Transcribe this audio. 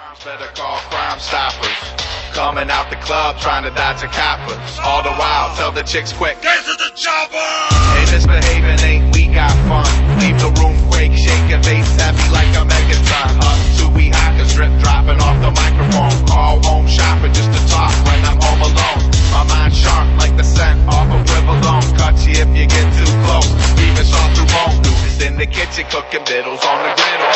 Better call Crime Stoppers. Coming out the club trying to dodge the coppers. All the while, tell the chicks quick, get to the chopper! Hey, misbehaving ain't we got fun. Leave the room quake, shake your face happy like a megaton. Up to we hot, the strip dropping off the microphone. Call home shopping just to talk when I'm home alone. My mind sharp like the scent off a Rivalone. Cut you if you get too close. Leave us all through bone. Lucas in the kitchen cooking diddles on the griddle.